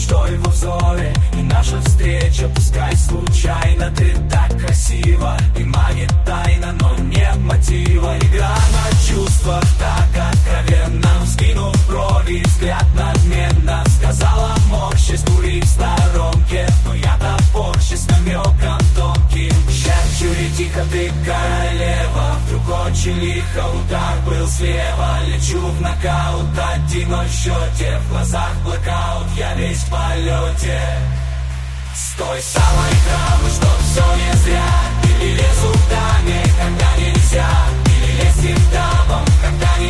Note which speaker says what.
Speaker 1: что его взоре. И наша встреча, пускай случайно, ты так красиво и манит тайна, но нет мотива. Игра на чувствах так откровенно, вскинув брови, взгляд надменно сказала: морщись, кури в сторонке. Но я топорщи с намеком тонким. Шепчу и тихо: ты королева. Вдруг очень лихо удар был слева. Лечу в нокаут, 1-0 в счете. В глазах блэкаут, я весь в полете. С той самой травы, что все не зря. Или лезу в даме, когда нельзя. Или лезть в дамам, когда